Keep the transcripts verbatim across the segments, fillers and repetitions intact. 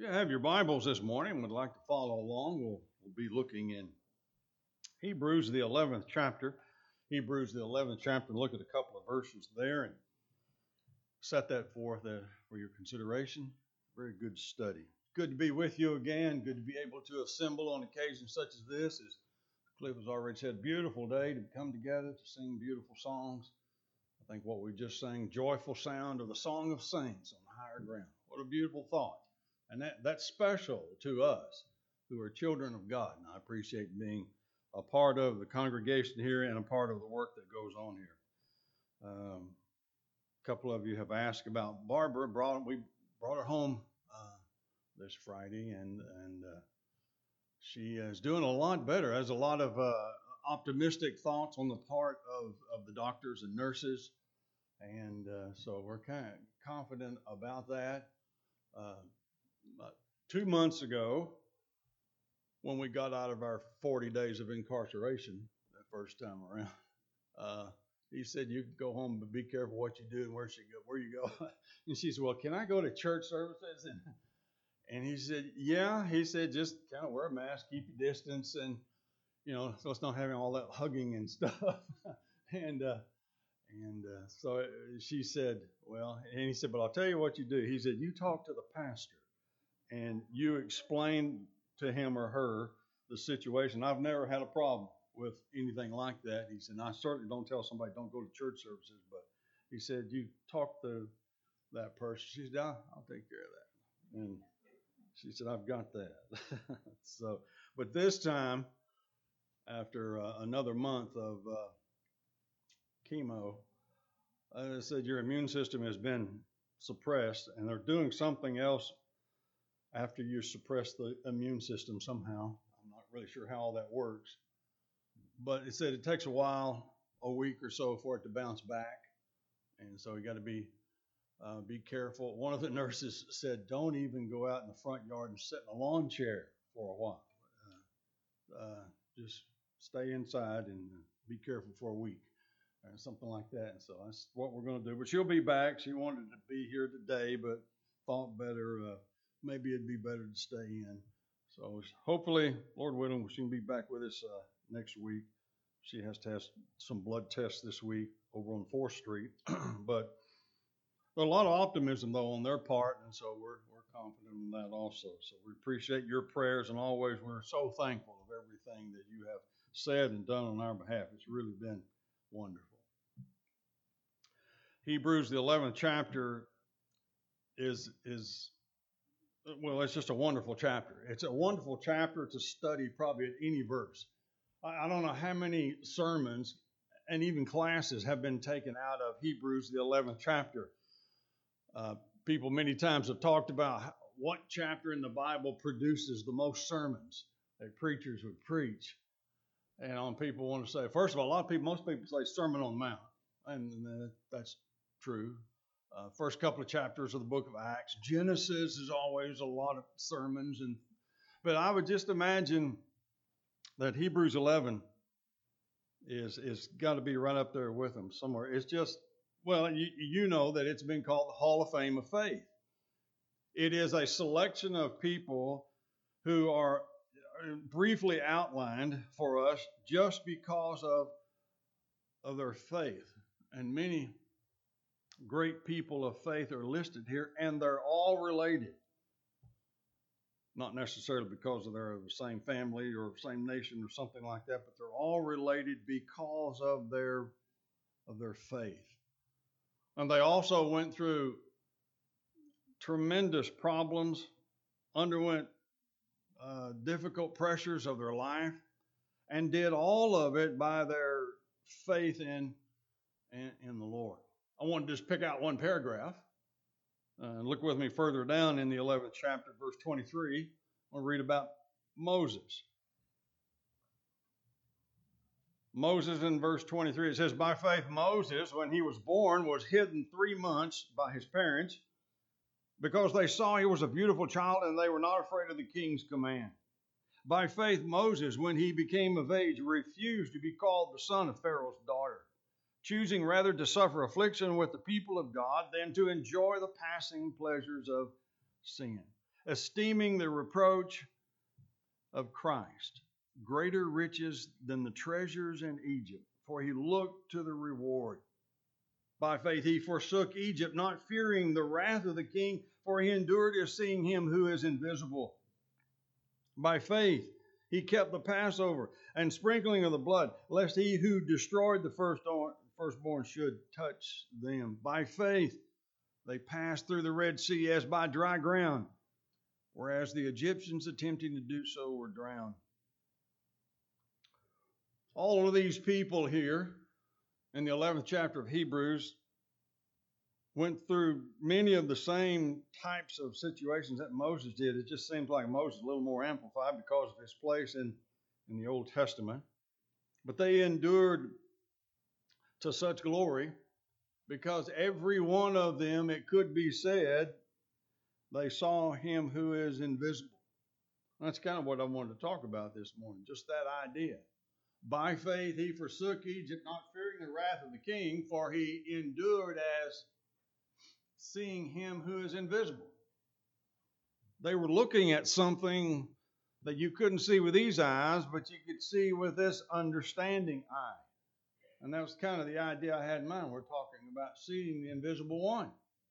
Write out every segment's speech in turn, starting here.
You have your Bibles this morning and would like to follow along. We'll, we'll be looking in Hebrews, the eleventh chapter. Hebrews, the eleventh chapter, and look at a couple of verses there and set that forth uh, for your consideration. Very good study. Good to be with you again. Good to be able to assemble on occasions such as this. As Cliff has already said, beautiful day to come together to sing beautiful songs. I think what we just sang, joyful sound of the song of saints on higher ground. What a beautiful thought. And that, that's special to us who are children of God. And I appreciate being a part of the congregation here and a part of the work that goes on here. Um, a couple of you have asked about Barbara. Brought, we brought her home uh, this Friday, and, and uh, she is doing a lot better. Has a lot of uh, optimistic thoughts on the part of, of the doctors and nurses. And uh, so we're kind of confident about that. Uh, About two months ago, when we got out of our forty days of incarceration, that first time around, uh, he said, "You can go home, but be careful what you do and where you go. Where you go." And she said, "Well, can I go to church services?" And, and he said, "Yeah." He said, "Just kind of wear a mask, keep your distance, and you know, so it's not having all that hugging and stuff." and uh, and uh, so she said, "Well," and he said, "But I'll tell you what you do." He said, "You talk to the pastor. And you explain to him or her the situation." I've never had a problem with anything like that. He said, and I certainly don't tell somebody don't go to church services, but he said, you talk to that person. She said, I'll, I'll take care of that. And she said, I've got that. so, but this time, after uh, another month of uh, chemo, I said, your immune system has been suppressed, and they're doing something else after you suppress the immune system somehow. I'm not really sure how all that works. But it said it takes a while, a week or so, for it to bounce back. And so you got to be uh, be careful. One of the nurses said, don't even go out in the front yard and sit in a lawn chair for a while. Uh, uh, just stay inside and be careful for a week or something like that. And so that's what we're going to do. But she'll be back. She wanted to be here today, but thought better uh, maybe it'd be better to stay in. So hopefully, Lord willing, she can be back with us uh, next week. She has to have some blood tests this week over on fourth Street. But a lot of optimism, though, on their part, and so we're we're confident in that also. So we appreciate your prayers, and always we're so thankful of everything that you have said and done on our behalf. It's really been wonderful. Hebrews, the eleventh chapter, is is Well, it's just a wonderful chapter. It's a wonderful chapter to study probably at any verse. I don't know how many sermons and even classes have been taken out of Hebrews, the eleventh chapter. Uh, people many times have talked about what chapter in the Bible produces the most sermons that preachers would preach. And on people want to say, first of all, a lot of people, most people say Sermon on the Mount, and that's true. Uh, first couple of chapters of the book of Acts. Genesis is always a lot of sermons, and but I would just imagine that Hebrews eleven is is got to be right up there with them somewhere. It's just, well, you, you know that it's been called the Hall of Fame of Faith. It is a selection of people who are briefly outlined for us just because of of their faith, and many great people of faith are listed here, and they're all related. Not necessarily because of they're of the same family or same nation or something like that, but they're all related because of their of their faith. And they also went through tremendous problems, underwent uh, difficult pressures of their life, and did all of it by their faith in in, in the Lord. I want to just pick out one paragraph. Uh, look with me further down in the eleventh chapter, verse twenty-three. I'll read about Moses. Moses in verse twenty-three, it says, by faith Moses, when he was born, was hidden three months by his parents because they saw he was a beautiful child and they were not afraid of the king's command. By faith Moses, when he became of age, refused to be called the son of Pharaoh's daughter, choosing rather to suffer affliction with the people of God than to enjoy the passing pleasures of sin. esteeming the reproach of Christ greater riches than the treasures in Egypt, for he looked to the reward. By faith he forsook Egypt, not fearing the wrath of the king, for he endured as seeing him who is invisible. By faith he kept the Passover and sprinkling of the blood, lest he who destroyed the firstborn, firstborn should touch them. By faith they passed through the Red Sea as by dry ground, whereas the Egyptians attempting to do so were drowned. All of these people here in the eleventh chapter of Hebrews went through many of the same types of situations that Moses did. It just seems like Moses is a little more amplified because of his place in, in the Old Testament. But they endured to such glory because every one of them, it could be said, they saw him who is invisible. That's kind of what I wanted to talk about this morning, just that idea. By faith he forsook Egypt, not fearing the wrath of the king, for he endured as seeing him who is invisible. They were looking at something that you couldn't see with these eyes, but you could see with this understanding eye. And that was kind of the idea I had in mind. We're talking about seeing the invisible one.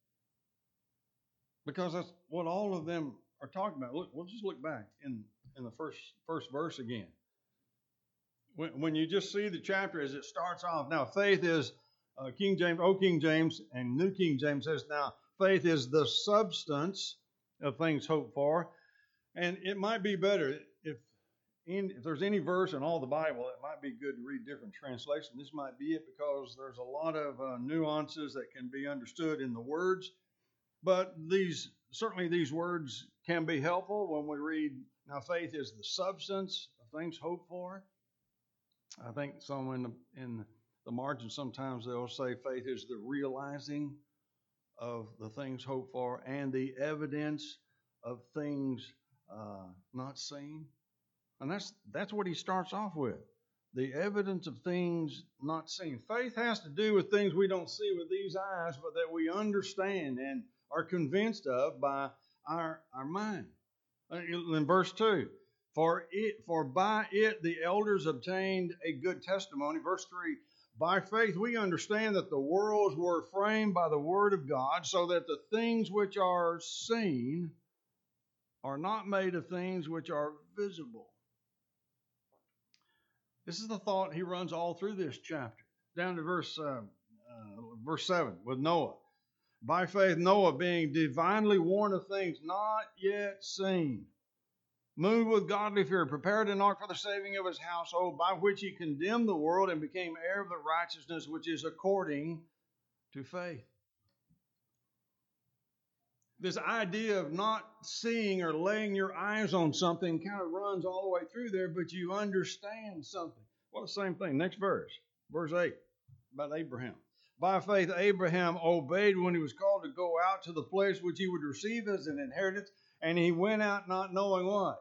Because that's what all of them are talking about. Look, we'll just look back in, in the first, first verse again. When, when you just see the chapter as it starts off, now faith is, uh, King James, Old King James, and New King James says, now faith is the substance of things hoped for. And it might be better if, in, if there's any verse in all the Bible, it might be good to read different translations. This might be it because there's a lot of uh, nuances that can be understood in the words. But these certainly these words can be helpful when we read, now faith is the substance of things hoped for. I think some in the, in the margin sometimes they'll say faith is the realizing of the things hoped for and the evidence of things uh, not seen. And that's that's what he starts off with. The evidence of things not seen. Faith has to do with things we don't see with these eyes, but that we understand and are convinced of by our, our mind. In verse two, for it, for by it the elders obtained a good testimony. Verse three, by faith we understand that the worlds were framed by the word of God, so that the things which are seen are not made of things which are visible. This is the thought he runs all through this chapter. Down to verse uh, uh, verse seven with Noah. By faith Noah, being divinely warned of things not yet seen, moved with godly fear, prepared an ark for the saving of his household, by which he condemned the world and became heir of the righteousness which is according to faith. This idea of not seeing or laying your eyes on something kind of runs all the way through there, but you understand something. Well, the same thing. Next verse, verse eight, about Abraham. By faith, Abraham obeyed when he was called to go out to the place which he would receive as an inheritance, and he went out not knowing what?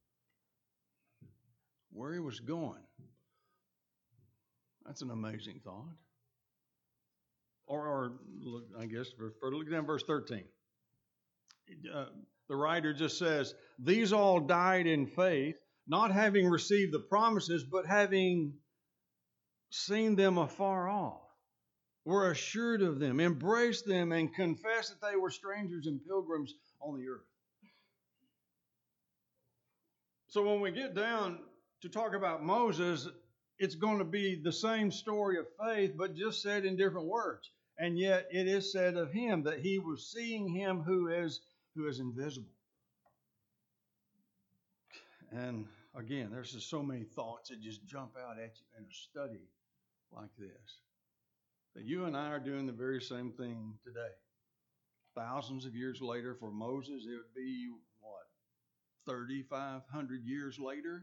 Where he was going. That's an amazing thought. Or, or look, I guess, for, look down verse thirteen. Uh, the writer just says, these all died in faith, not having received the promises, but having seen them afar off, were assured of them, embraced them, and confessed that they were strangers and pilgrims on the earth. So when we get down to talk about Moses, it's going to be the same story of faith, but just said in different words. And yet it is said of him that he was seeing him who is who is invisible. And again, there's just so many thoughts that just jump out at you in a study like this. That you and I are doing the very same thing today. Thousands of years later, for Moses, it would be, what, thirty-five hundred years later?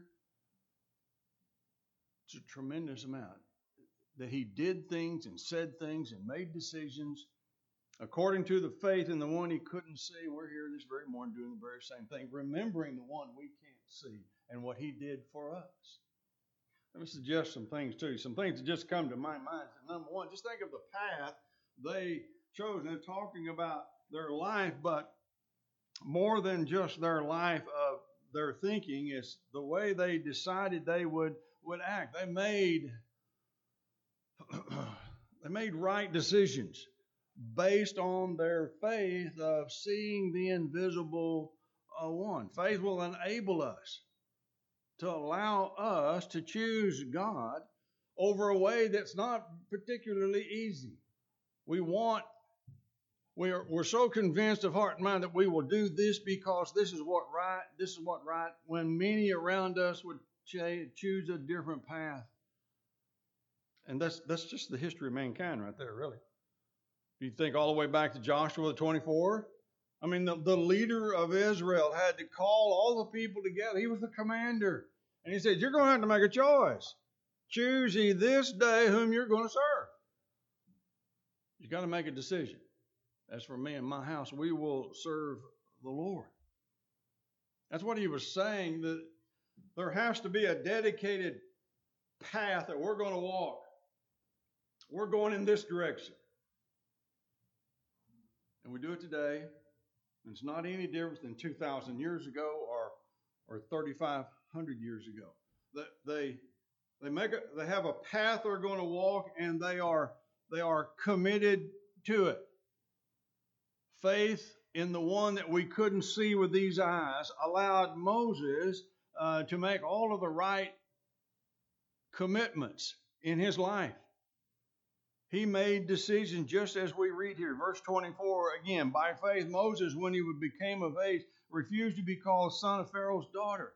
It's a tremendous amount. That he did things and said things and made decisions according to the faith in the one he couldn't see. We're here this very morning doing the very same thing, remembering the one we can't see and what he did for us. Let me suggest some things to you, some things that just come to my mind. Number one, just think of the path they chose. And they're talking about their life, but more than just their life of their thinking. It's the way they decided they would, would act. They made they made right decisions based on their faith of seeing the invisible uh, one. Faith will enable us to allow us to choose God over a way that's not particularly easy. We want We're, we're so convinced of heart and mind that we will do this because this is what right, this is what right, when many around us would ch- choose a different path. And that's that's just the history of mankind right there, really. If you think all the way back to Joshua the twenty-four, I mean, the, the leader of Israel had to call all the people together. He was the commander. And he said, you're going to have to make a choice. Choose ye this day whom you're going to serve. You've got to make a decision. As for me and my house, we will serve the Lord. That's what he was saying, that there has to be a dedicated path that we're going to walk. We're going in this direction. And we do it today. And it's not any different than two thousand years ago or, or thirty-five hundred years ago. They, they, make a, they have a path they're going to walk, and they are, they are committed to it. Faith in the one that we couldn't see with these eyes allowed Moses uh, to make all of the right commitments in his life. He made decisions just as we read here. Verse twenty-four, again, by faith Moses, when he became of age, refused to be called son of Pharaoh's daughter.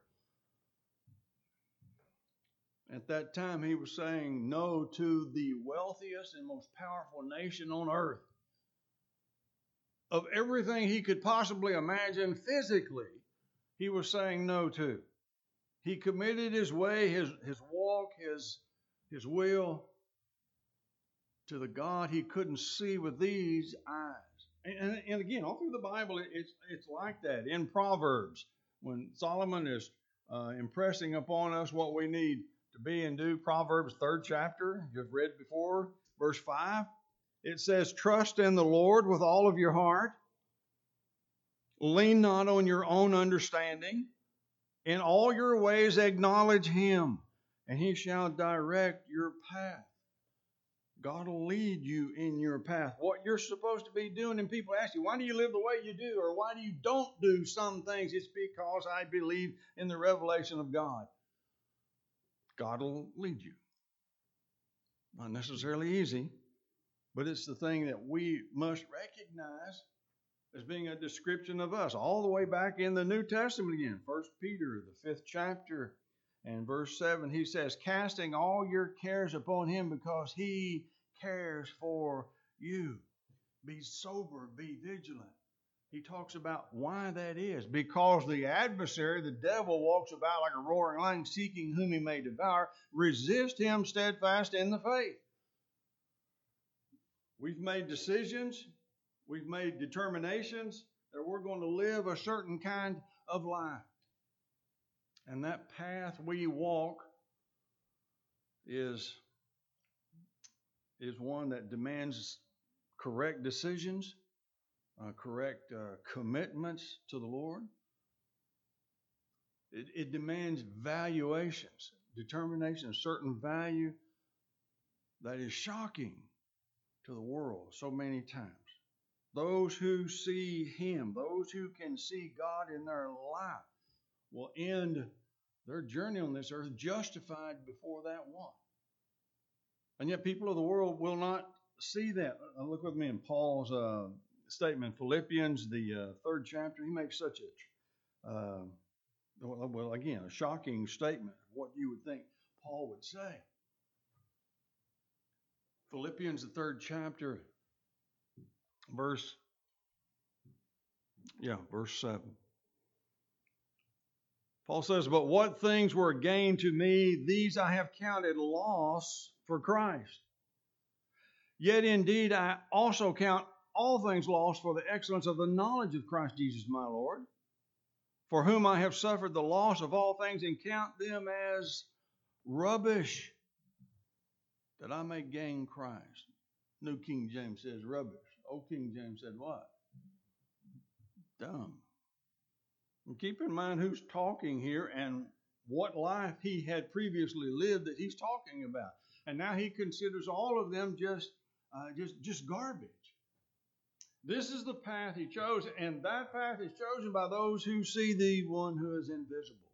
At that time, he was saying no to the wealthiest and most powerful nation on earth. Of everything he could possibly imagine physically, he was saying no to. He committed his way, his, his walk, his, his will to the God he couldn't see with these eyes. And, and, and again, all through the Bible, it's, it's like that. In Proverbs, when Solomon is uh, impressing upon us what we need to be and do, Proverbs third chapter, you've read before, verse five. It says, trust in the Lord with all of your heart. Lean not on your own understanding. In all your ways acknowledge him, and he shall direct your path. God will lead you in your path. What you're supposed to be doing, and people ask you, why do you live the way you do? Or why do you don't do some things? It's because I believe in the revelation of God. God will lead you. Not necessarily easy, but it's the thing that we must recognize as being a description of us. All the way back in the New Testament again, First Peter, the fifth chapter, and verse seven, he says, casting all your cares upon him because he cares for you. Be sober, be vigilant. He talks about why that is. Because the adversary, the devil, walks about like a roaring lion, seeking whom he may devour. Resist him steadfast in the faith. We've made decisions, we've made determinations that we're going to live a certain kind of life. And that path we walk is, is one that demands correct decisions, uh, correct uh, commitments to the Lord. It, it demands valuations, determination, a certain value that is shocking to the world so many times. Those who see him, those who can see God in their life, will end their journey on this earth justified before that one. And yet people of the world will not see that. Look with me in Paul's uh, statement, Philippians, the uh, third chapter. He makes such a, uh, well, again, a shocking statement of what you would think Paul would say. Philippians, the third chapter, verse, yeah, verse seven. Paul says, but what things were gain to me, these I have counted loss for Christ. Yet indeed I also count all things lost for the excellence of the knowledge of Christ Jesus my Lord, for whom I have suffered the loss of all things and count them as rubbish, that I may gain Christ. New King James says rubbish. Old King James said what? Dumb. And keep in mind who's talking here and what life he had previously lived that he's talking about. And now he considers all of them just, uh, just, just garbage. This is the path he chose, and that path is chosen by those who see the one who is invisible.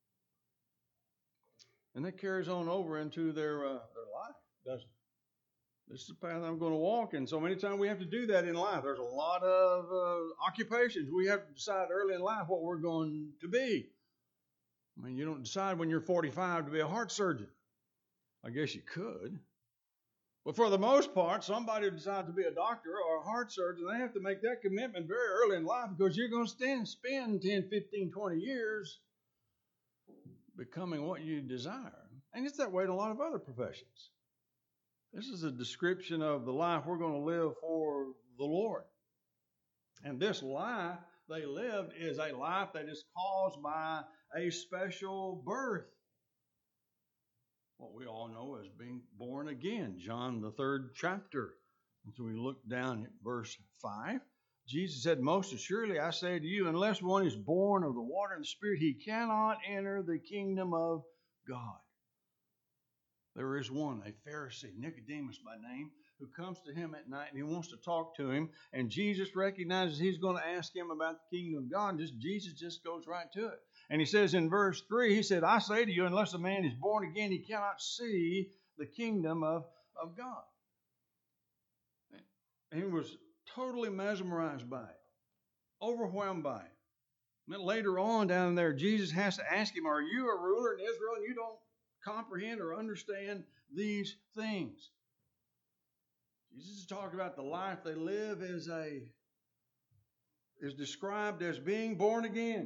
And that carries on over into their, uh, their life, doesn't it? This is the path I'm going to walk in. So many times we have to do that in life. There's a lot of uh, occupations. We have to decide early in life what we're going to be. I mean, you don't decide when you're forty-five to be a heart surgeon. I guess you could. But for the most part, somebody who decides to be a doctor or a heart surgeon, they have to make that commitment very early in life because you're going to stand, spend ten, fifteen, twenty years becoming what you desire. And it's that way in a lot of other professions. This is a description of the life we're going to live for the Lord. And this life they lived is a life that is caused by a special birth. What we all know as being born again. John, the third chapter. And so we look down at verse five. Jesus said, "Most assuredly I say to you, unless one is born of the water and the Spirit, he cannot enter the kingdom of God." There is one, a Pharisee, Nicodemus by name, who comes to him at night and he wants to talk to him. And Jesus recognizes he's going to ask him about the kingdom of God. And just, Jesus just goes right to it. And he says in verse three, he said, "I say to you, unless a man is born again, he cannot see the kingdom of, of God." And he was totally mesmerized by it, overwhelmed by it. And then later on down there, Jesus has to ask him, "Are you a ruler in Israel and you don't comprehend or understand these things?" Jesus is talking about the life they live as a is described as being born again.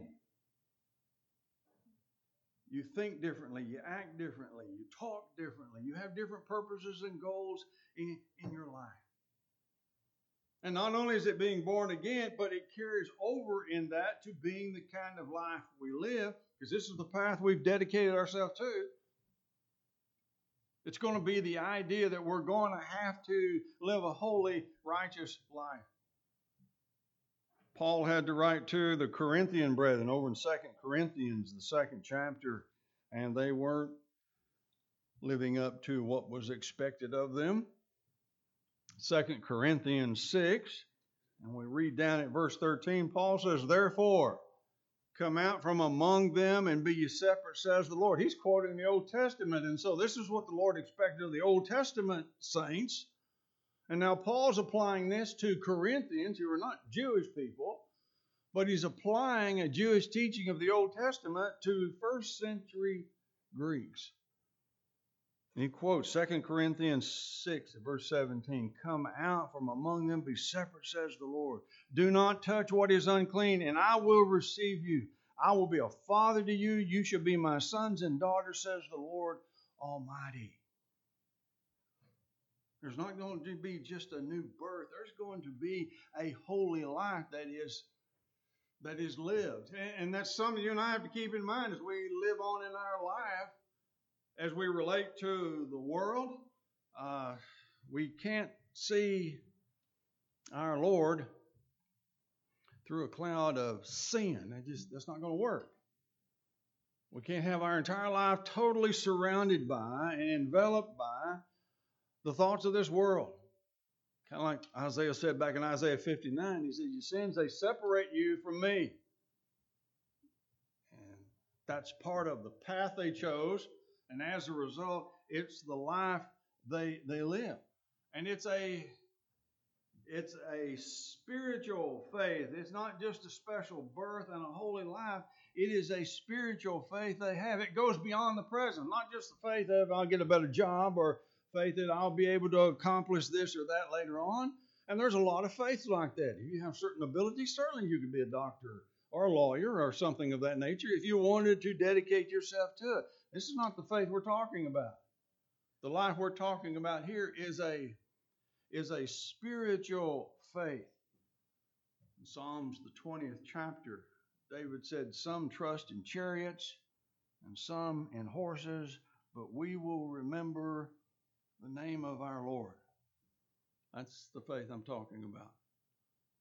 You think differently, you act differently, you talk differently, you have different purposes and goals in, in your life. And not only is it being born again, but it carries over in that to being the kind of life we live, because this is the path we've dedicated ourselves to. It's going to be the idea that we're going to have to live a holy, righteous life. Paul had to write to the Corinthian brethren over in Second Corinthians, the second chapter, and they weren't living up to what was expected of them. Second Corinthians six, and we read down at verse thirteen, Paul says, "Therefore, come out from among them and be ye separate, says the Lord." He's quoting the Old Testament, and so this is what the Lord expected of the Old Testament saints. And now Paul's applying this to Corinthians, who are not Jewish people, but he's applying a Jewish teaching of the Old Testament to first century Greeks. And he quotes Second Corinthians six, verse seventeen, "Come out from among them, be separate, says the Lord. Do not touch what is unclean, and I will receive you. I will be a father to you. You shall be my sons and daughters, says the Lord Almighty." There's not going to be just a new birth. There's going to be a holy life that is, that is lived. And that's something you and I have to keep in mind as we live on in our life. As we relate to the world, uh, we can't see our Lord through a cloud of sin. That just, that's not going to work. We can't have our entire life totally surrounded by and enveloped by the thoughts of this world. Kind of like Isaiah said back in Isaiah fifty-nine, he said, "Your sins, they separate you from me." And that's part of the path they chose. And as a result, it's the life they they live. And it's a it's a spiritual faith. It's not just a special birth and a holy life. It is a spiritual faith they have. It goes beyond the present. Not just the faith of I'll get a better job or faith that I'll be able to accomplish this or that later on. And there's a lot of faith like that. If you have certain abilities, certainly you could be a doctor or a lawyer or something of that nature if you wanted to dedicate yourself to it. This is not the faith we're talking about. The life we're talking about here is a, is a spiritual faith. In Psalms, the twentieth chapter, David said, "Some trust in chariots and some in horses, but we will remember the name of our Lord." That's the faith I'm talking about.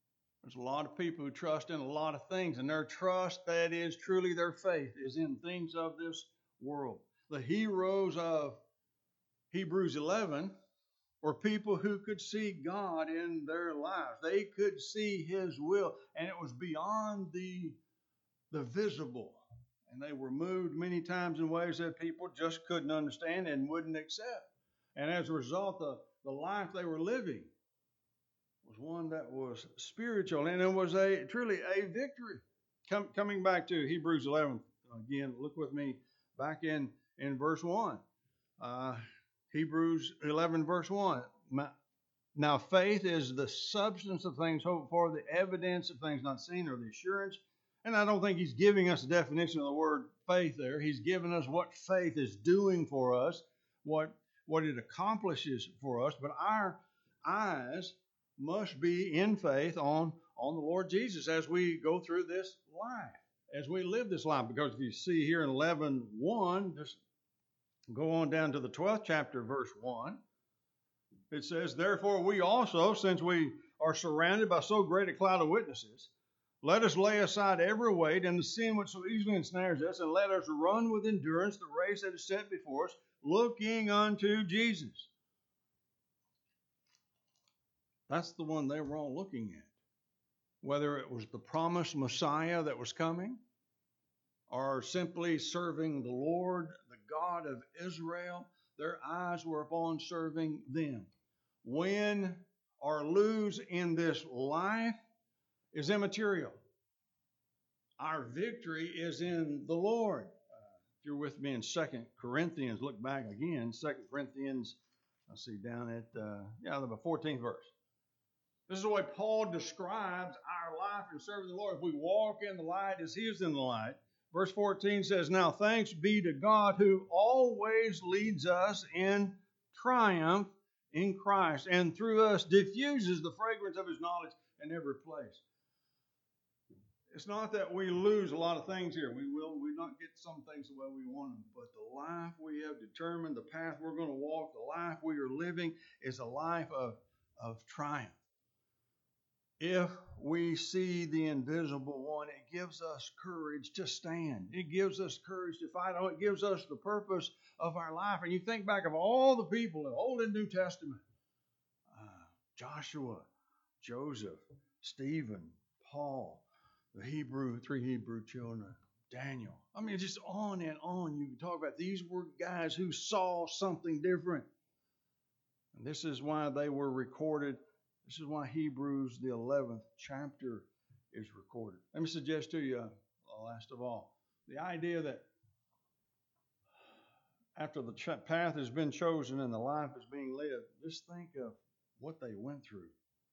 There's a lot of people who trust in a lot of things, and their trust, that is truly their faith, is in things of this world. The heroes of Hebrews eleven were people who could see God in their lives. They could see His will, and it was beyond the, the visible. And they were moved many times in ways that people just couldn't understand and wouldn't accept. And as a result, the, the life they were living was one that was spiritual, and it was a truly a victory. Com- coming back to Hebrews eleven, again, look with me back in, in verse one. Uh, Hebrews eleven, verse one. Now faith is the substance of things hoped for, the evidence of things not seen, or the assurance. And I don't think he's giving us a definition of the word faith there. He's giving us what faith is doing for us, what, what it accomplishes for us. But our eyes must be in faith on, on the Lord Jesus as we go through this life, as we live this life. Because if you see here in eleven one, just go on down to the twelfth chapter, verse one. It says, therefore we also, since we are surrounded by so great a cloud of witnesses, let us lay aside every weight and the sin which so easily ensnares us, and let us run with endurance the race that is set before us, looking unto Jesus. That's the one they were all looking at. Whether it was the promised Messiah that was coming, or simply serving the Lord, the God of Israel, their eyes were upon serving them. Win or lose in this life is immaterial. Our victory is in the Lord. Uh, if you're with me in Second Corinthians, look back again, Second Corinthians, I'll see down at, uh, yeah, the fourteenth verse. This is the way Paul describes our life in serving the Lord. If we walk in the light as He is in the light. Verse fourteen says, now thanks be to God who always leads us in triumph in Christ, and through us diffuses the fragrance of His knowledge in every place. It's not that we lose a lot of things here. We will we not get some things the way we want them, but the life we have determined, the path we're going to walk, the life we are living is a life of, of triumph. If we see the invisible one, it gives us courage to stand. It gives us courage to fight. Oh, it gives us the purpose of our life. And you think back of all the people in the Old and New Testament. Uh, Joshua, Joseph, Stephen, Paul, the Hebrew, three Hebrew children, Daniel. I mean, just on and on you can talk about. These were guys who saw something different. And this is why they were recorded. This is why Hebrews, the eleventh chapter, is recorded. Let me suggest to you, uh, last of all, the idea that after the ch- path has been chosen and the life is being lived, just think of what they went through.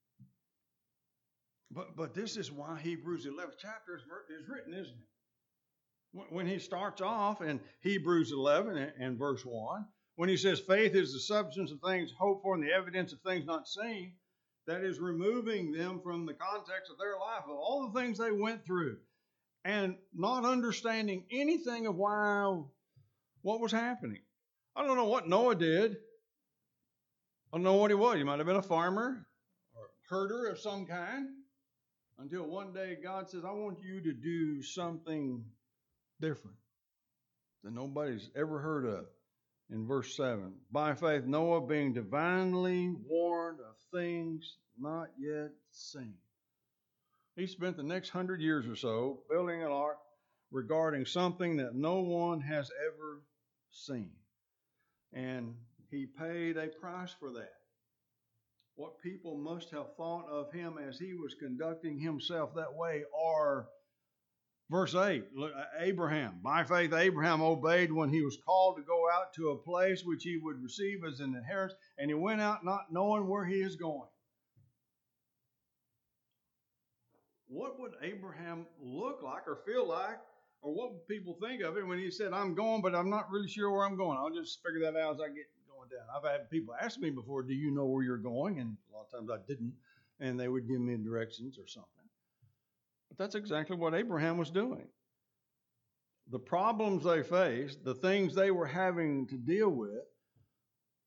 But but this is why Hebrews, the eleventh chapter, is, is written, isn't it? When he starts off in Hebrews eleven and, and verse one, when he says faith is the substance of things hoped for and the evidence of things not seen, that is removing them from the context of their life, of all the things they went through, and not understanding anything of why, what was happening. I don't know what Noah did. I don't know what he was. He might have been a farmer or herder of some kind, until one day God says, I want you to do something different that nobody's ever heard of. In verse seven, by faith Noah, being divinely warned of things not yet seen. He spent the next hundred years or so building an ark regarding something that no one has ever seen. And he paid a price for that. What people must have thought of him as he was conducting himself that way are, verse eight, look, Abraham. By faith, Abraham obeyed when he was called to go out to a place which he would receive as an inheritance, and he went out not knowing where he is going. What would Abraham look like or feel like, or what would people think of it when he said, I'm going, but I'm not really sure where I'm going. I'll just figure that out as I get going down. I've had people ask me before, do you know where you're going? And a lot of times I didn't, and they would give me directions or something. But that's exactly what Abraham was doing. The problems they faced, the things they were having to deal with,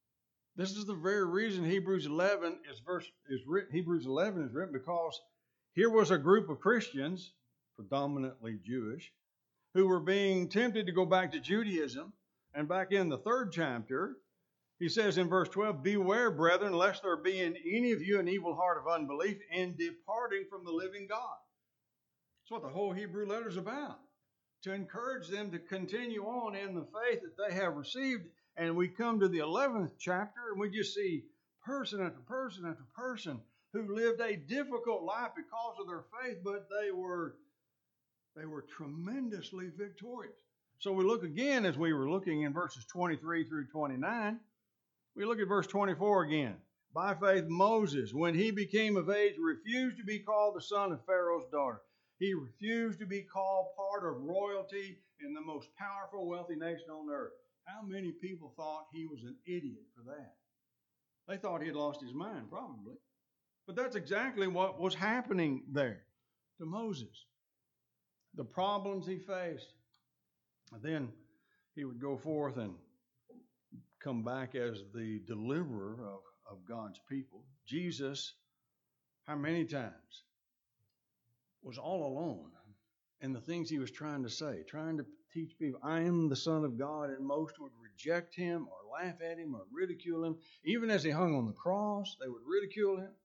this is the very reason Hebrews eleven is verse is written. Hebrews eleven is written because here was a group of Christians, predominantly Jewish, who were being tempted to go back to Judaism. And back in the third chapter, he says in verse twelve, beware, brethren, lest there be in any of you an evil heart of unbelief in departing from the living God. That's what the whole Hebrew letter is about, to encourage them to continue on in the faith that they have received. And we come to the eleventh chapter, and we just see person after person after person who lived a difficult life because of their faith, but they were, they were tremendously victorious. So we look again, as we were looking in verses twenty-three through twenty-nine, we look at verse twenty-four again. By faith, Moses, when he became of age, refused to be called the son of Pharaoh's daughter. He refused to be called part of royalty in the most powerful, wealthy nation on earth. How many people thought he was an idiot for that? They thought he had lost his mind, probably. But that's exactly what was happening there to Moses. The problems he faced. And then he would go forth and come back as the deliverer of, of God's people. Jesus, how many times, was all alone in the things he was trying to say, trying to teach people, I am the Son of God, and most would reject him or laugh at him or ridicule him. Even as he hung on the cross, they would ridicule him.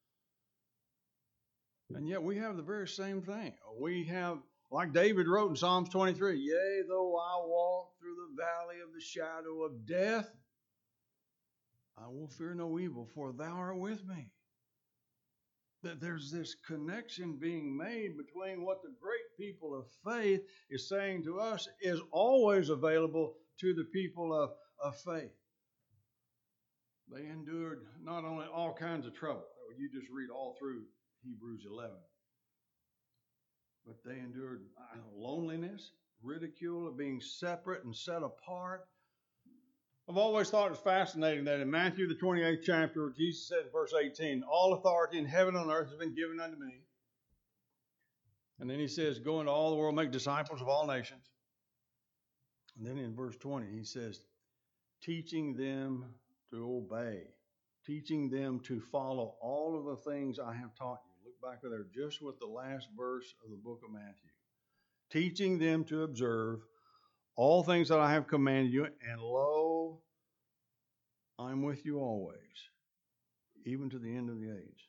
And yet we have the very same thing. We have, like David wrote in Psalms twenty-three, yea, though I walk through the valley of the shadow of death, I will fear no evil, for thou art with me. That there's this connection being made between what the great people of faith is saying to us is always available to the people of, of faith. They endured not only all kinds of trouble, you just read all through Hebrews eleven, but they endured loneliness, ridicule, of being separate and set apart. I've always thought it was fascinating that in Matthew, the twenty-eighth chapter, Jesus said in verse eighteen, all authority in heaven and on earth has been given unto me. And then he says, go into all the world, make disciples of all nations. And then in verse twenty, he says, teaching them to obey, teaching them to follow all of the things I have taught you. Look back there just with the last verse of the book of Matthew. Teaching them to observe all things that I have commanded you, and lo, I'm with you always, even to the end of the age.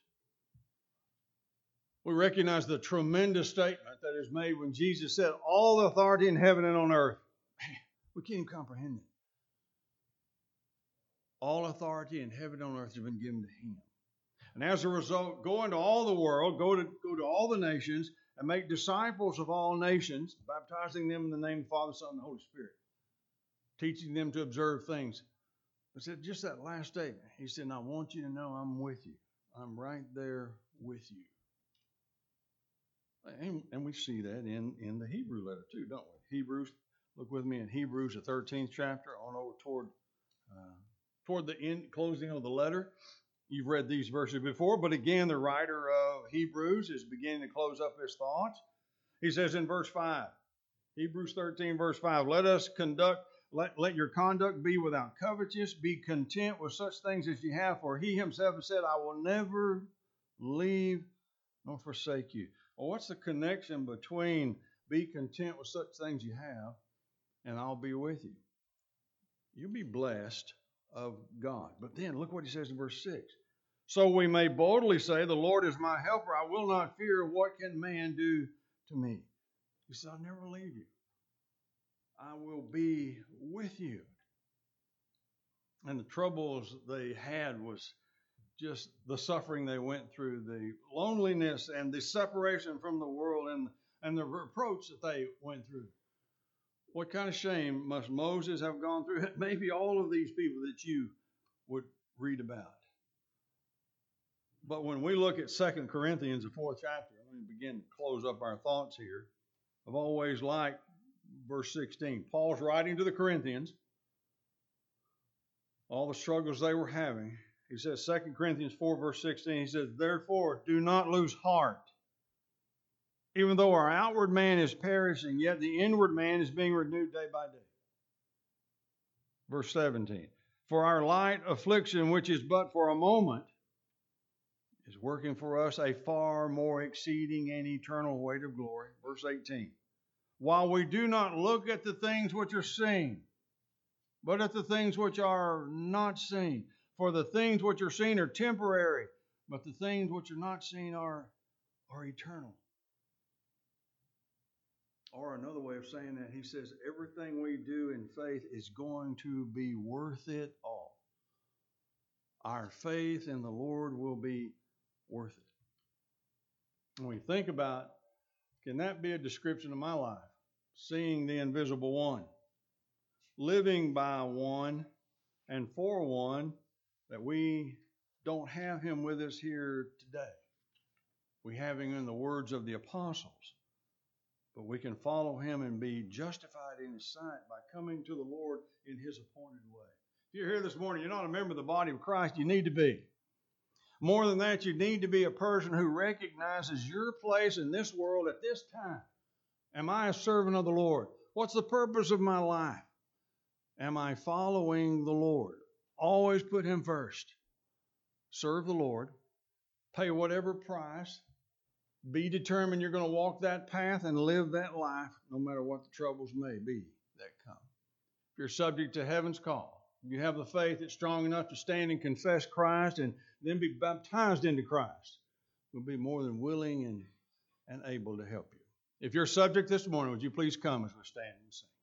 We recognize the tremendous statement that is made when Jesus said, all the authority in heaven and on earth. Man, we can't even comprehend it. All authority in heaven and on earth has been given to him. And as a result, go into all the world, go to, go to all the nations, and make disciples of all nations, baptizing them in the name of the Father, Son, and the Holy Spirit, teaching them to observe things. I said, just that last statement. He said, I want you to know I'm with you. I'm right there with you. And, and we see that in, in the Hebrew letter too, don't we? Hebrews, look with me in Hebrews, the thirteenth chapter, on over toward, uh, toward the end, closing of the letter. You've read these verses before, but again, the writer of Hebrews is beginning to close up his thoughts. He says in verse five, Hebrews thirteen, verse five, let us conduct, let, let your conduct be without covetousness, be content with such things as you have, for he himself has said, I will never leave nor forsake you. Well, what's the connection between be content with such things you have and I'll be with you? You'll be blessed of God. But then look what he says in verse six. So we may boldly say, the Lord is my helper. I will not fear. What can man do to me? He said, I'll never leave you. I will be with you. And the troubles they had was just the suffering they went through, the loneliness and the separation from the world, and, and the reproach that they went through. What kind of shame must Moses have gone through? Maybe all of these people that you would read about. But when we look at Second Corinthians, the fourth chapter, let me begin to close up our thoughts here. I've always liked verse sixteen. Paul's writing to the Corinthians, all the struggles they were having. He says, Second Corinthians four, verse sixteen, he says, therefore, do not lose heart. Even though our outward man is perishing, yet the inward man is being renewed day by day. Verse seventeen. For our light affliction, which is but for a moment, is working for us a far more exceeding and eternal weight of glory. Verse eighteen. While we do not look at the things which are seen, but at the things which are not seen. For the things which are seen are temporary, but the things which are not seen are, are eternal. Or another way of saying that, he says everything we do in faith is going to be worth it all. Our faith in the Lord will be worth it. When we think about, can that be a description of my life? Seeing the invisible one, living by one and for one, that we don't have him with us here today. We have him in the words of the apostles, but we can follow him and be justified in his sight by coming to the Lord in his appointed way. If you're here this morning, you're not a member of the body of Christ, you need to be. More than that, you need to be a person who recognizes your place in this world at this time. Am I a servant of the Lord? What's the purpose of my life? Am I following the Lord? Always put him first. Serve the Lord. Pay whatever price. Be determined you're going to walk that path and live that life no matter what the troubles may be that come. If you're subject to heaven's call, you have the faith that's strong enough to stand and confess Christ and then be baptized into Christ, we'll be more than willing and, and able to help you. If you're subject this morning, would you please come as we stand and sing?